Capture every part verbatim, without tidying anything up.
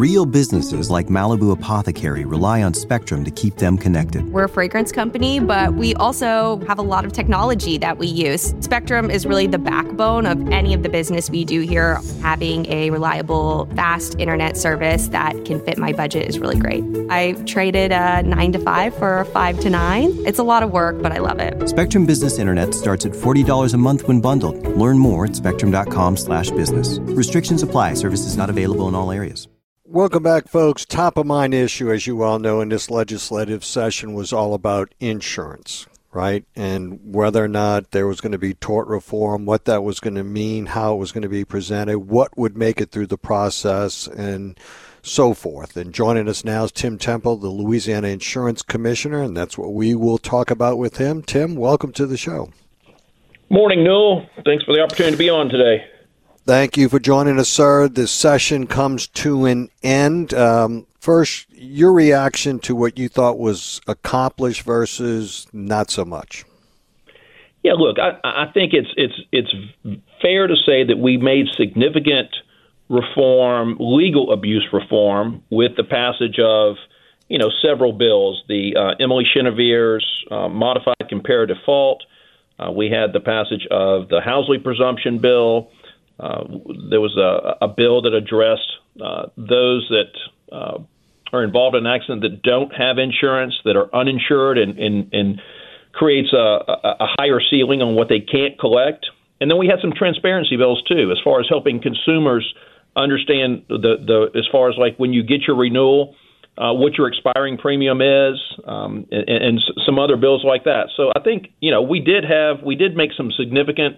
Real businesses like Malibu Apothecary rely on Spectrum to keep them connected. We're a fragrance company, but we also have a lot of technology that we use. Spectrum is really the backbone of any of the business we do here. Having a reliable, fast internet service that can fit my budget is really great. I traded a nine to five for a five to nine. It's a lot of work, but I love it. Spectrum Business Internet starts at forty dollars a month when bundled. Learn more at spectrum.com slash business. Restrictions apply. Services not available in all areas. Welcome back, folks. Top of mind issue, as you all know, in this legislative session was all about insurance, right? And whether or not there was going to be tort reform, what that was going to mean, how it was going to be presented, what would make it through the process, and so forth. And joining us now is Tim Temple, the Louisiana Insurance Commissioner, and that's what we will talk about with him. Tim, welcome to the show. Morning, Newell. Thanks for the opportunity to be on today. Thank you for joining us, sir. This session comes to an end. Um, first, your reaction to what you thought was accomplished versus not so much. Yeah, look, I, I think it's it's it's fair to say that we made significant reform, legal abuse reform, with the passage of, you know, several bills. The uh, Emily Cheneviers uh, modified comparative fault. Uh, we had the passage of the Housley presumption bill. Uh, there was a, a bill that addressed uh, those that uh, are involved in an accident that don't have insurance, that are uninsured, and, and, and creates a, a, a higher ceiling on what they can't collect. And then we had some transparency bills, too, as far as helping consumers understand the, the as far as like when you get your renewal, uh, what your expiring premium is, um, and, and some other bills like that. So I think, you know, we did have we did make some significant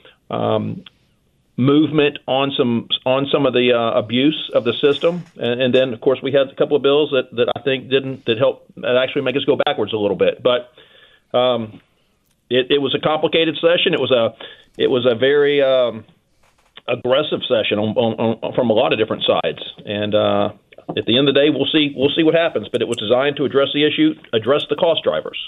um movement on some on some of the uh, abuse of the system, and, and then of course we had a couple of bills that, that I think didn't that helped that actually make us go backwards a little bit. But um, it, it was a complicated session. It was a it was a very um, aggressive session on, on, on, from a lot of different sides. And uh, at the end of the day, we'll see we'll see what happens. But it was designed to address the issue, address the cost drivers.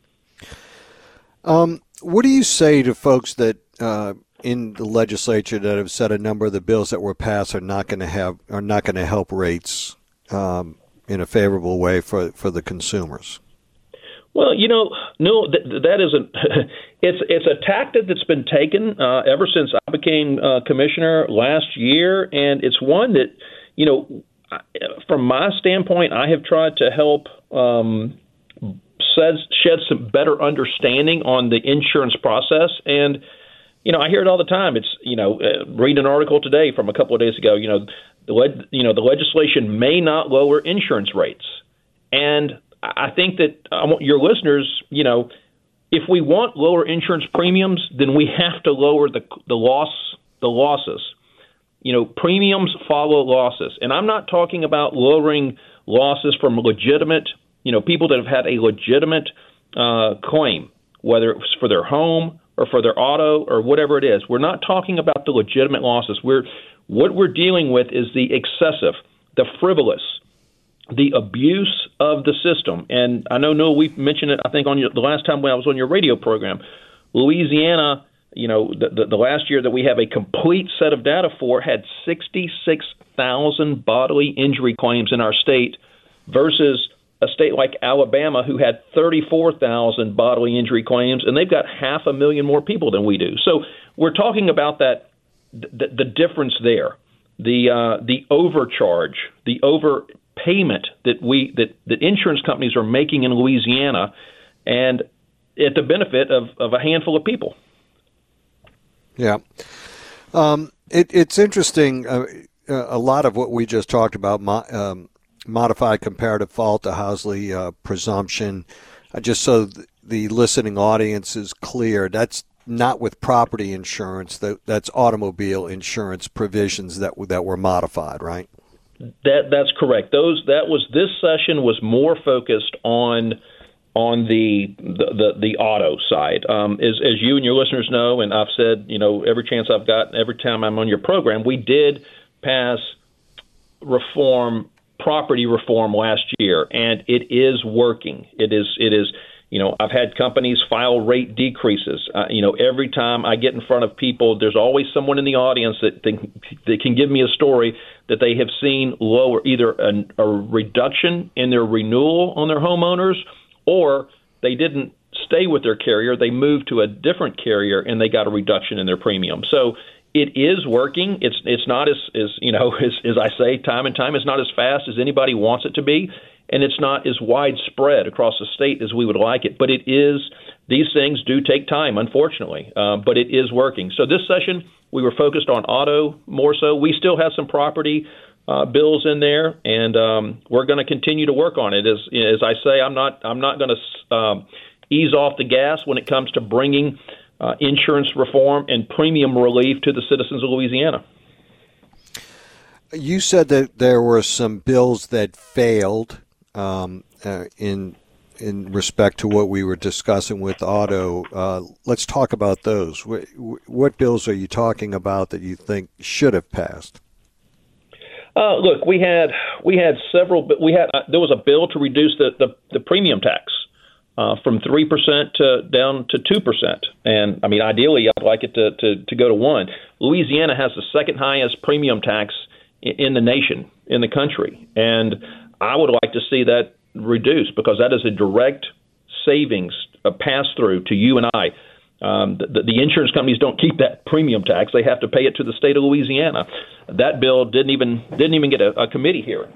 Um, what do you say to folks that Uh, in the legislature that have said a number of the bills that were passed are not going to have are not going to help rates um, in a favorable way for, for the consumers? Well, you know, no, that, that isn't. It's it's a tactic that's been taken uh, ever since I became uh, commissioner last year, and it's one that, you know, from my standpoint, I have tried to help um, shed, shed some better understanding on the insurance process. And you know, I hear it all the time. It's, you know, uh, read an article today from a couple of days ago, you know, the leg- you know, the legislation may not lower insurance rates. And I think that I want your listeners, you know, if we want lower insurance premiums, then we have to lower the the loss the losses. You know, premiums follow losses. And I'm not talking about lowering losses from legitimate, you know, people that have had a legitimate uh, claim, whether it's for their home or for their auto or whatever it is. We're not talking about the legitimate losses. We're what we're dealing with is the excessive, the frivolous, the abuse of the system. And I know, Noah, we've mentioned it, I think, on your, the last time when I was on your radio program. Louisiana, you know, the, the, the last year that we have a complete set of data for had sixty-six thousand bodily injury claims in our state versus a state like Alabama, who had thirty-four thousand bodily injury claims, and they've got half a million more people than we do. So we're talking about that, the, the difference there, the uh, the overcharge, the overpayment that we that, that insurance companies are making in Louisiana, and at the benefit of, of a handful of people. Yeah, um, it, it's interesting. Uh, a lot of what we just talked about. My, um, Modified comparative fault, the Housley uh, presumption. Uh, just so th- the listening audience is clear, that's not with property insurance. That, that's automobile insurance provisions that w- that were modified, right? That that's correct. Those that was this session was more focused on on the the, the, the auto side. Um, as as you and your listeners know, and I've said, you know, every chance I've got, every time I'm on your program, we did pass reform. property reform last year, and it is working. It is it is You know, I've had companies file rate decreases. Uh, you know, every time I get in front of people, there's always someone in the audience that they, they can give me a story that they have seen lower, either a, a reduction in their renewal on their homeowners, or they didn't stay with their carrier. They moved to a different carrier and they got a reduction in their premium. So it is working. It's it's not as, as you know, as, as I say time and time, it's not as fast as anybody wants it to be. And it's not as widespread across the state as we would like it. But it is, these things do take time, unfortunately, uh, but it is working. So this session, we were focused on auto more so. We still have some property uh, bills in there, and um, we're going to continue to work on it. As as I say, I'm not I'm not going to um, ease off the gas when it comes to bringing uh, insurance reform and premium relief to the citizens of Louisiana. You said that there were some bills that failed. Um, uh, in in respect to what we were discussing with auto, uh, let's talk about those. What, what bills are you talking about that you think should have passed? Uh, look, we had we had several. We had uh, there was a bill to reduce the the, the premium tax uh, from three percent to down to two percent, and I mean, ideally, I'd like it to, to to go to one. Louisiana has the second highest premium tax in, in the nation, in the country, and I would like to see that reduced because that is a direct savings, a pass-through to you and I. Um, the, the insurance companies don't keep that premium tax; they have to pay it to the state of Louisiana. That bill didn't even didn't even get a, a committee hearing.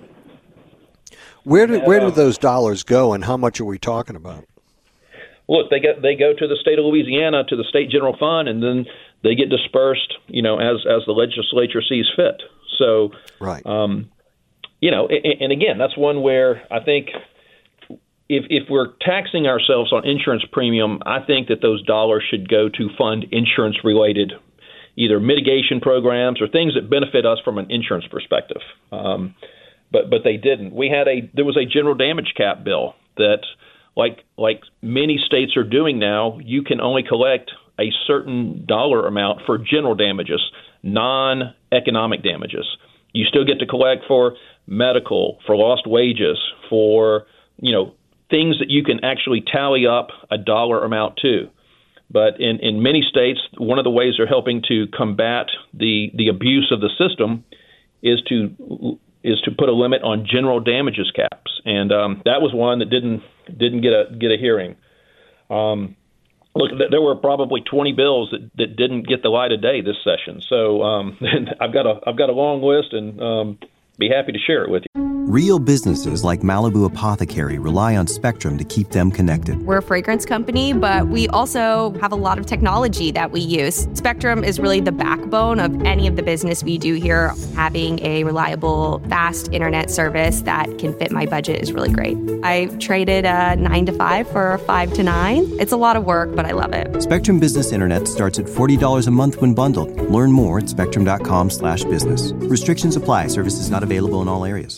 Where do and, where do uh, those dollars go, and how much are we talking about? Look, they get they go to the state of Louisiana, to the state general fund, and then they get dispersed, you know, as as the legislature sees fit. So, right. Um, You know, and, and again, that's one where I think if if we're taxing ourselves on insurance premium, I think that those dollars should go to fund insurance-related either mitigation programs or things that benefit us from an insurance perspective. Um, but but they didn't. We had a there was a general damage cap bill that, like like many states are doing now, you can only collect a certain dollar amount for general damages, non-economic damages. You still get to collect for medical, for lost wages, for, you know, things that you can actually tally up a dollar amount to. But in, in many states, one of the ways they're helping to combat the, the abuse of the system is to is to put a limit on general damages caps, and um, that was one that didn't didn't get a get a hearing. Um, look, there were probably twenty bills that, that didn't get the light of day this session. So um, I've got a I've got a long list, and um, be happy to share it with you. Real businesses like Malibu Apothecary rely on Spectrum to keep them connected. We're a fragrance company, but we also have a lot of technology that we use. Spectrum is really the backbone of any of the business we do here. Having a reliable, fast internet service that can fit my budget is really great. I traded a nine to five for a five to nine. It's a lot of work, but I love it. Spectrum Business Internet starts at forty dollars a month when bundled. Learn more at spectrum.com slash business. Restrictions apply. Services not available in all areas.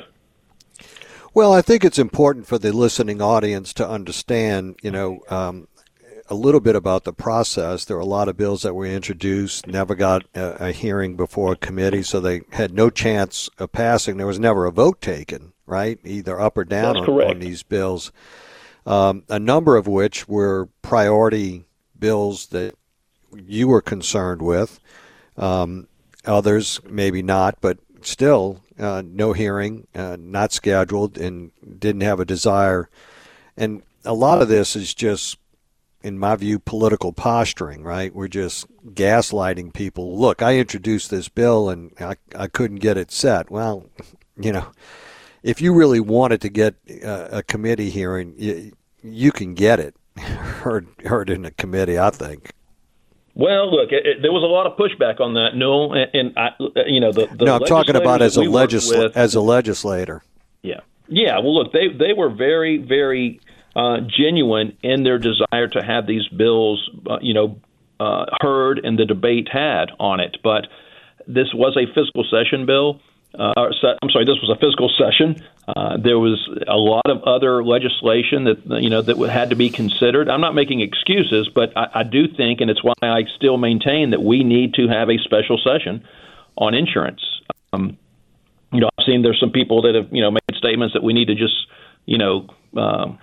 Well, I think it's important for the listening audience to understand, you know, um, a little bit about the process. There were a lot of bills that were introduced, never got a, a hearing before a committee, so they had no chance of passing. There was never a vote taken, right, either up or down on, on these bills, um, a number of which were priority bills that you were concerned with. Um, others, maybe not, but still, uh, no hearing, uh, not scheduled, and didn't have a desire. And a lot of this is just, in my view, political posturing, right? We're just gaslighting people. Look, I introduced this bill and I, I couldn't get it set. Well, you know, if you really wanted to get uh, a committee hearing, you, you can get it heard, heard in a committee, I think. Well, look, it, it, there was a lot of pushback on that, Newell, and, and I, you know, the, the no, I'm talking about as a legisl- with, as a legislator. Yeah, yeah. Well, look, they they were very, very uh, genuine in their desire to have these bills, uh, you know, uh, heard and the debate had on it. But this was a fiscal session bill. Uh, or, I'm sorry, this was a fiscal session. Uh, there was a lot of other legislation that you know that had to be considered. I'm not making excuses, but I, I do think, and it's why I still maintain that we need to have a special session on insurance. Um, you know, I've seen there's some people that have you know made statements that we need to just you know uh,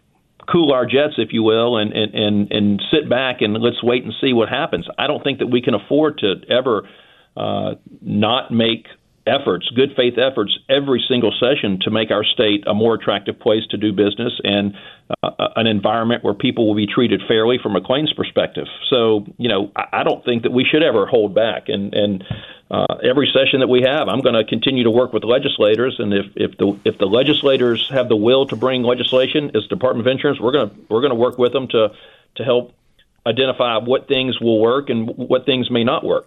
cool our jets, if you will, and, and, and, and sit back and let's wait and see what happens. I don't think that we can afford to ever uh, not make efforts, good faith efforts, every single session to make our state a more attractive place to do business and uh, an environment where people will be treated fairly from a claims perspective. So, you know, I don't think that we should ever hold back. And, and uh, every session that we have, I'm going to continue to work with legislators. And if, if the if the legislators have the will to bring legislation as Department of Insurance, we're going to we're going to work with them to to help identify what things will work and what things may not work.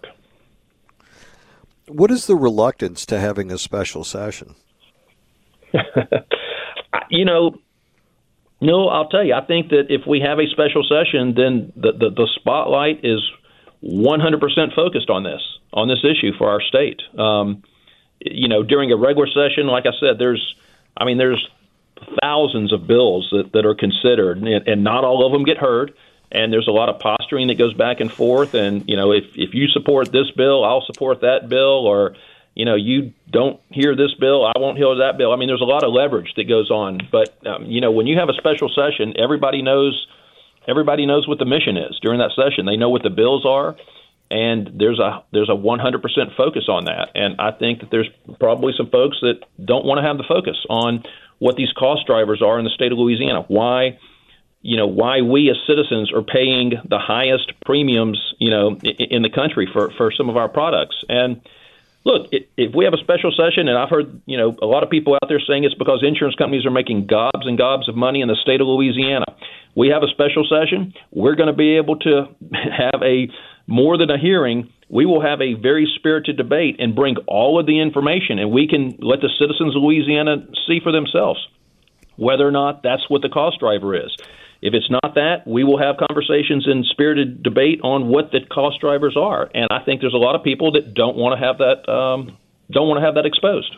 What is the reluctance to having a special session? you know, no, I'll tell you, I think that if we have a special session, then the, the, the spotlight is one hundred percent focused on this, on this issue for our state. Um, you know, during a regular session, like I said, there's, I mean, there's thousands of bills that, that are considered, and, and not all of them get heard. And there's a lot of posturing that goes back and forth. And, you know, if, if you support this bill, I'll support that bill. Or, you know, you don't hear this bill, I won't hear that bill. I mean, there's a lot of leverage that goes on. But, um, you know, when you have a special session, everybody knows everybody knows what the mission is during that session. They know what the bills are. And there's a there's a one hundred percent focus on that. And I think that there's probably some folks that don't want to have the focus on what these cost drivers are in the state of Louisiana. Why? You know, why we as citizens are paying the highest premiums, you know, in the country for, for some of our products. And look, if we have a special session, and I've heard, you know, a lot of people out there saying it's because insurance companies are making gobs and gobs of money in the state of Louisiana. We have a special session. We're going to be able to have a more than a hearing. We will have a very spirited debate and bring all of the information, and we can let the citizens of Louisiana see for themselves whether or not that's what the cost driver is. If it's not that, we will have conversations and spirited debate on what the cost drivers are. And I think there's a lot of people that don't want to have that um, don't want to have that exposed.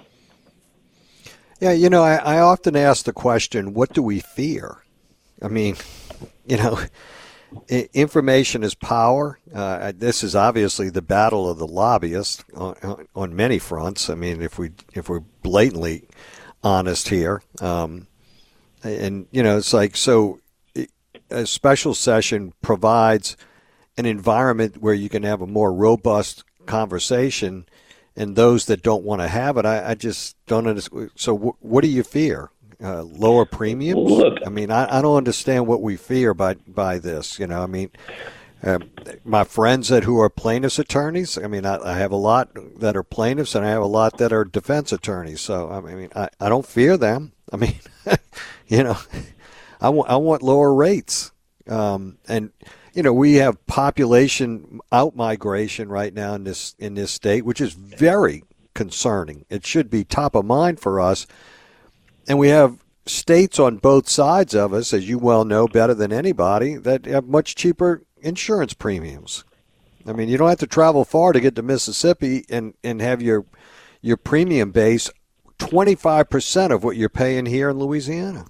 Yeah, you know, I, I often ask the question, what do we fear? I mean, you know, information is power. Uh, this is obviously the battle of the lobbyists on, on many fronts. I mean, if we if we're blatantly honest here, um, and you know, it's like so. A special session provides an environment where you can have a more robust conversation, and those that don't want to have it, I, I just don't understand. So w- what do you fear? Uh, lower premiums? Look, I mean, I, I don't understand what we fear by, by this. You know, I mean, uh, my friends that who are plaintiffs attorneys, I mean, I, I have a lot that are plaintiffs, and I have a lot that are defense attorneys. So, I mean, I, I don't fear them. I mean, you know, I want I want lower rates, um, and you know we have population outmigration right now in this in this state, which is very concerning. It should be top of mind for us, and we have states on both sides of us, as you well know better than anybody, that have much cheaper insurance premiums. I mean, you don't have to travel far to get to Mississippi and, and have your your premium base twenty-five percent of what you're paying here in Louisiana.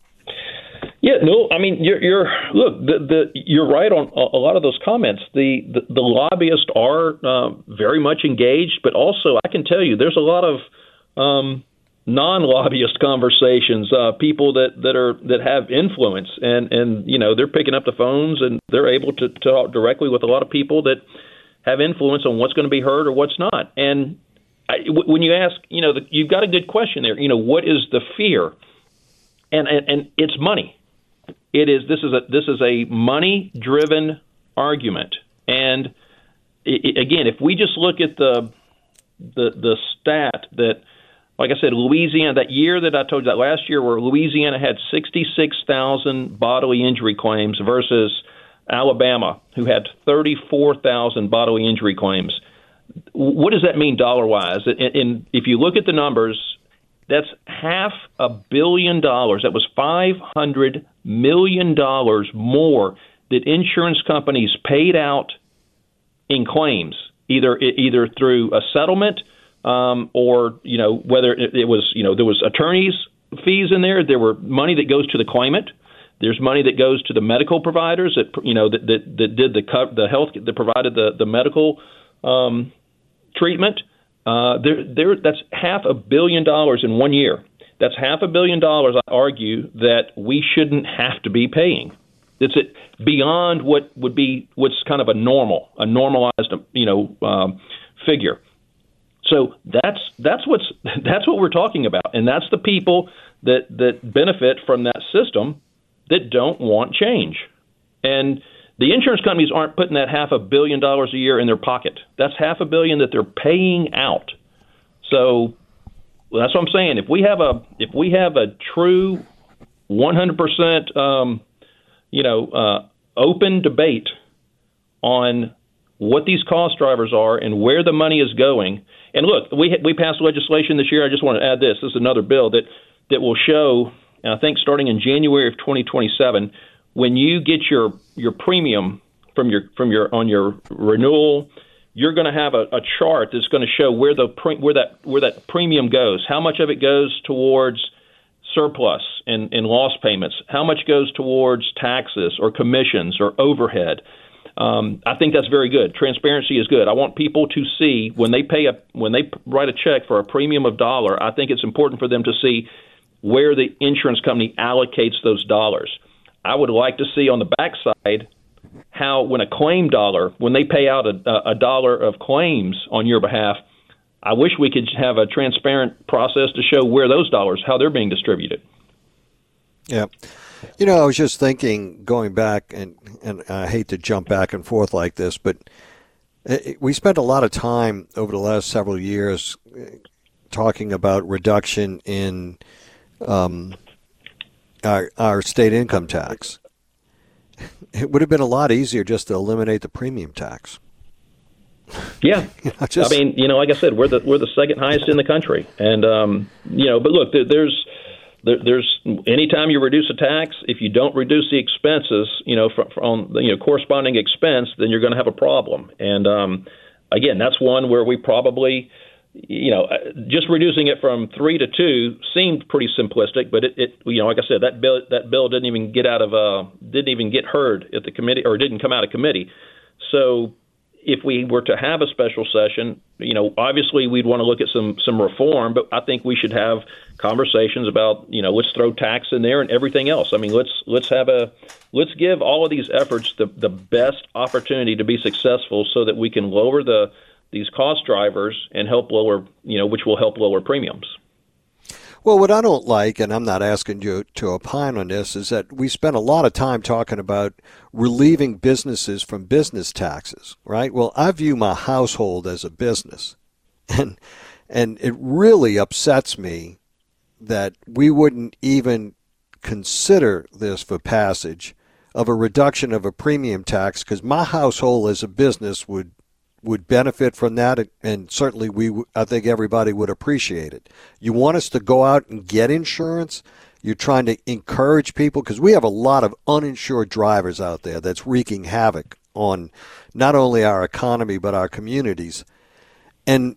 Yeah, no, I mean, you're, you're look, the, the, you're right on a lot of those comments. The the, the lobbyists are uh, very much engaged, but also I can tell you there's a lot of um, non-lobbyist conversations, uh, people that, that are that have influence, and, and you know they're picking up the phones and they're able to talk directly with a lot of people that have influence on what's going to be heard or what's not. And I, w- when you ask, you know, the, you've got a good question there. You know, what is the fear? And and, and it's money. It is. This is a this is a money-driven argument, and it, again, if we just look at the the the stat that, like I said, Louisiana, that year that I told you that last year, where Louisiana had sixty-six thousand bodily injury claims versus Alabama, who had thirty-four thousand bodily injury claims. What does that mean dollar-wise? And, and if you look at the numbers, that's half a billion dollars. That was five hundred million dollars more that insurance companies paid out in claims, either either through a settlement um, or, you know, whether it, it was, you know, there was attorneys' fees in there. There were money that goes to the claimant. There's money that goes to the medical providers that, you know, that that, that did the the health that provided the the medical um, treatment. Uh, there, there, that's half a billion dollars in one year That's half a billion dollars, I argue, that we shouldn't have to be paying. It's it beyond what would be what's kind of a normal, a normalized, you know, um, figure. So that's that's what's that's what we're talking about, and that's the people that that benefit from that system that don't want change. And the insurance companies aren't putting that half a billion dollars a year in their pocket. That's half a billion that they're paying out. So well, that's what I'm saying. If we have a if we have a true one hundred percent um, you know uh, open debate on what these cost drivers are and where the money is going. And look, we we passed legislation this year. I just want to add this. This is another bill that, that will show, I think starting in January of twenty twenty-seven, when you get your, your premium from your from your on your renewal, you're going to have a, a chart that's going to show where the pre, where that where that premium goes, how much of it goes towards surplus and, and loss payments, how much goes towards taxes or commissions or overhead. Um, I think that's very good. Transparency is good. I want people to see when they pay a when they write a check for a premium of dollar. I think it's important for them to see where the insurance company allocates those dollars. I would like to see on the backside how when a claim dollar, when they pay out a, a dollar of claims on your behalf, I wish we could have a transparent process to show where those dollars, how they're being distributed. Yeah. You know, I was just thinking, going back, and, and I hate to jump back and forth like this, but we spent a lot of time over the last several years talking about reduction in um, our, our state income tax. It would have been a lot easier just to eliminate the premium tax. Yeah, you know, just, I mean, you know, like I said, we're the we're the second highest in the country, and um, you know, but look, there, there's. There, there's anytime you reduce a tax, if you don't reduce the expenses, you know, from, from you know corresponding expense, then you're going to have a problem. And um, again, that's one where we probably, you know, just reducing it from three to two seemed pretty simplistic, but it, it you know, like I said, that bill that bill didn't even get out of uh, didn't even get heard at the committee, or didn't come out of committee. So if we were to have a special session, you know, obviously we'd want to look at some some reform, but I think we should have conversations about, you know, let's throw tax in there and everything else. I mean, let's let's have a let's give all of these efforts the the best opportunity to be successful, so that we can lower the these cost drivers and help lower, you know, which will help lower premiums. Well, what I don't like, and I'm not asking you to opine on this, is that we spent a lot of time talking about relieving businesses from business taxes, right? Well, I view my household as a business, and and it really upsets me that we wouldn't even consider this for passage of a reduction of a premium tax, because my household as a business would would benefit from that, and certainly we I think everybody would appreciate it. You want us to go out and get insurance? You're trying to encourage people, because we have a lot of uninsured drivers out there that's wreaking havoc on not only our economy but our communities. And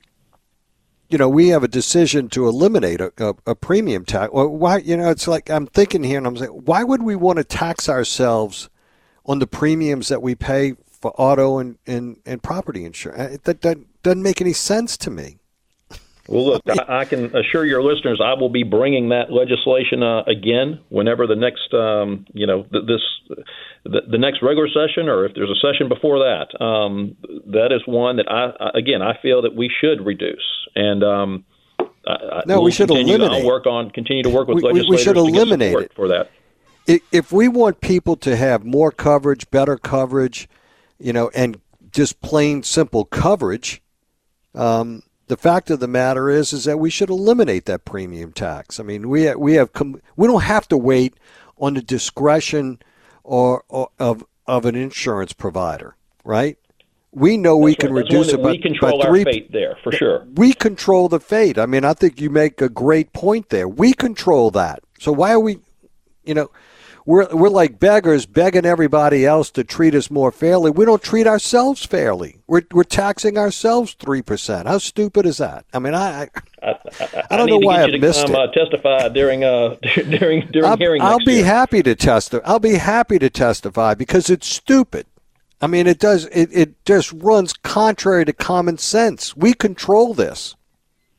you know, we have a decision to eliminate a, a, a premium tax. Well, why? You know, it's like I'm thinking here, and I'm saying, why would we want to tax ourselves on the premiums that we pay for auto and, and, and property insurance? That, that doesn't make any sense to me. Well, look, I, I can assure your listeners I will be bringing that legislation uh, again whenever the next, um, you know, th- this the, the next regular session, or if there's a session before that. Um, that is one that I, again, I feel that we should reduce. And um, I, no, we'll we should continue, eliminate. I'll work on continue to work with we, legislators we should eliminate to get support it for that. If we want people to have more coverage, better coverage, you know, and just plain simple coverage, um, the fact of the matter is, is that we should eliminate that premium tax. I mean, we we have com- we don't have to wait on the discretion or, or of of an insurance provider, right? We know That's we can right. reduce That's it by, by, we control by three. Our fate there for sure. We control the fate. I mean, I think you make a great point there. We control that. So why are we, you know? We're we're like beggars begging everybody else to treat us more fairly. We don't treat ourselves fairly. We're we're taxing ourselves three percent. How stupid is that? I mean, I I, I, I, I don't I know why I missed come, it. Uh, testify during uh during during I'll, hearing. I'll next be year. happy to testify. I'll be happy to testify because it's stupid. I mean, it does. It it just runs contrary to common sense. We control this.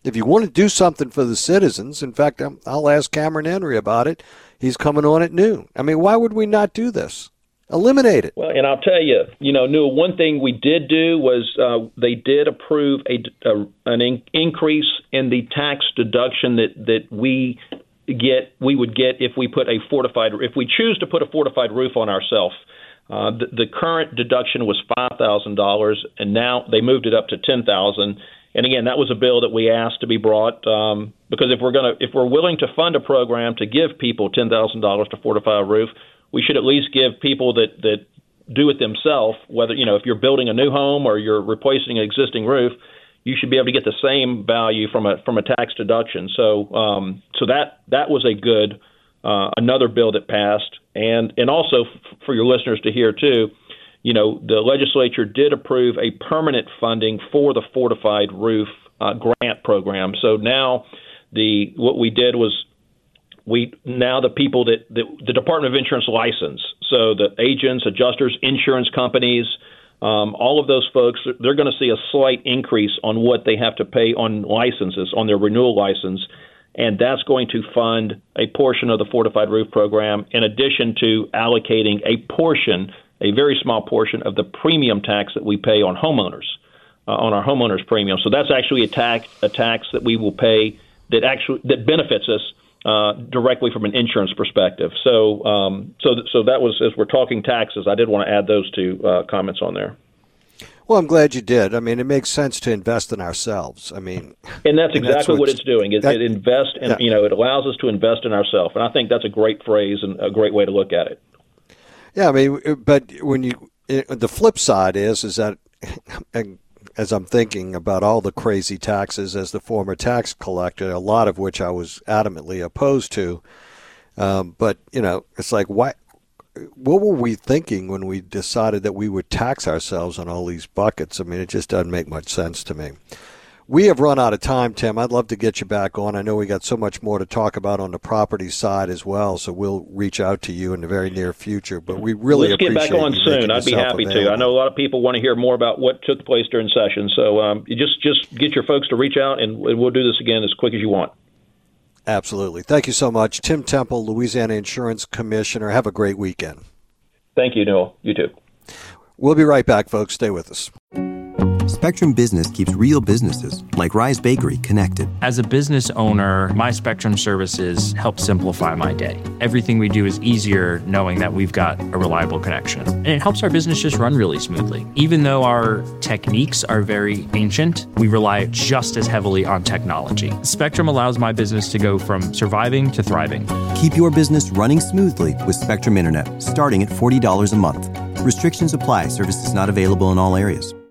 If you want to do something for the citizens, in fact, I'll ask Cameron Henry about it. He's coming on at noon. I mean, why would we not do this? Eliminate it. Well, and I'll tell you, you know, Newell, one thing we did do was uh, they did approve a, a an in- increase in the tax deduction that, that we get we would get if we put a fortified if we choose to put a fortified roof on ourselves. Uh, the, the current deduction was five thousand dollars, and now they moved it up to ten thousand dollars. And again, that was a bill that we asked to be brought um, because if we're going to if we're willing to fund a program to give people ten thousand dollars to fortify a roof, we should at least give people that, that do it themselves, whether, you know, if you're building a new home or you're replacing an existing roof, you should be able to get the same value from a from a tax deduction. So um, so that that was a good uh, another bill that passed. And and also f- for your listeners to hear, too, you know, the legislature did approve a permanent funding for the fortified roof uh, grant program. So now the what we did was We now the people that, that the Department of Insurance license, so the agents, adjusters, insurance companies, um, all of those folks, they're going to see a slight increase on what they have to pay on licenses, on their renewal license, and that's going to fund a portion of the fortified roof program in addition to allocating a portion, a very small portion of the premium tax that we pay on homeowners, uh, on our homeowners premium. So that's actually a tax, a tax that we will pay that actually that benefits us Uh, directly from an insurance perspective. So, um, so, th- so that was, as we're talking taxes, I did want to add those two uh, comments on there. Well, I'm glad you did. I mean, it makes sense to invest in ourselves. I mean, and that's exactly and that's what it's doing. It, that, it invest, and yeah. you know, it allows us to invest in ourselves, and I think that's a great phrase and a great way to look at it. Yeah, I mean, but when you, the flip side is, is that. As I'm thinking about all the crazy taxes as the former tax collector, a lot of which I was adamantly opposed to. Um, but, you know, it's like, why, what were we thinking when we decided that we would tax ourselves on all these buckets? I mean, it just doesn't make much sense to me. We have run out of time, Tim. I'd love to get you back on. I know we got so much more to talk about on the property side as well, so we'll reach out to you in the very near future. But we really Let's appreciate get back on soon. I'd be happy available. to. I know a lot of people want to hear more about what took place during session, so um, you just just get your folks to reach out, and we'll do this again as quick as you want. Absolutely. Thank you so much. Tim Temple, Louisiana Insurance Commissioner. Have a great weekend. Thank you, Newell. You too. We'll be right back, folks. Stay with us. Spectrum Business keeps real businesses, like Rise Bakery, connected. As a business owner, my Spectrum services help simplify my day. Everything we do is easier knowing that we've got a reliable connection. And it helps our business just run really smoothly. Even though our techniques are very ancient, we rely just as heavily on technology. Spectrum allows my business to go from surviving to thriving. Keep your business running smoothly with Spectrum Internet, starting at forty dollars a month. Restrictions apply. Services not available in all areas.